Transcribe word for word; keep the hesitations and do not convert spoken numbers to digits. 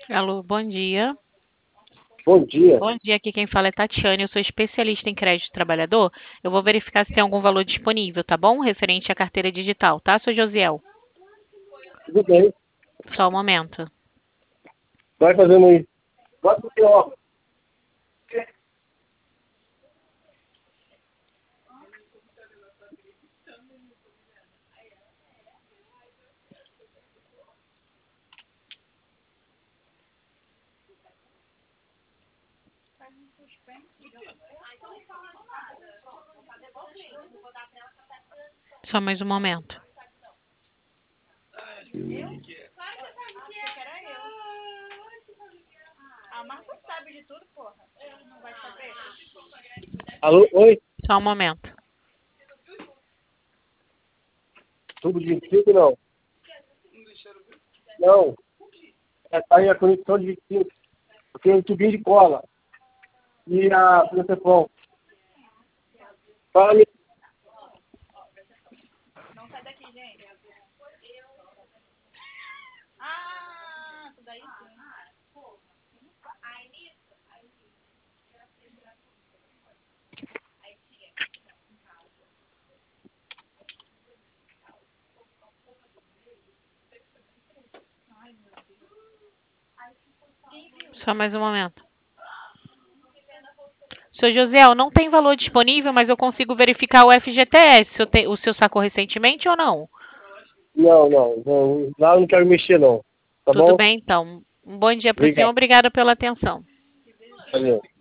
Alô, bom dia. Bom dia. Bom dia, aqui quem fala é Tatiane, eu sou especialista em crédito trabalhador. Eu vou verificar se tem algum valor disponível, tá bom? Referente à carteira digital, tá, seu Josiel? Tudo bem? Só um momento. Vai fazendo isso. Bota o seu óculos. Só mais um momento. Alô? Oi? Só um momento. Tubo de vinte e cinco, não. Não. É, tá aí a conexão de vinte e cinco. Porque o tubinho de cola. E a Teflon. Fala. Só mais um momento. Seu Josiel, não tem valor disponível, mas eu consigo verificar o F G T S. O, te- o seu sacou recentemente ou não? Não, não, não. Lá eu não quero mexer, não. Tá Tudo bom? bem, então. Um bom dia para o senhor. Obrigado. Obrigada pela atenção. Valeu.